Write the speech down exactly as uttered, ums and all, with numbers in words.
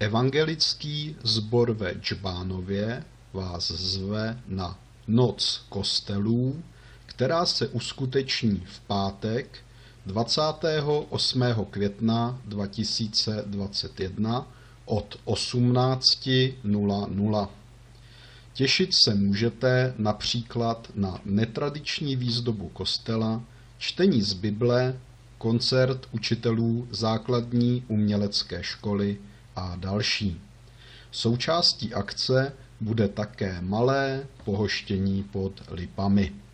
Evangelický sbor ve Džbánově vás zve na Noc kostelů, která se uskuteční v pátek dvacátého osmého května dva tisíce dvacet jedna od osmnáct nula nula. Těšit se můžete například na netradiční výzdobu kostela, čtení z Bible, koncert učitelů základní umělecké školy a další. Součástí akce bude také malé pohoštění pod lipami.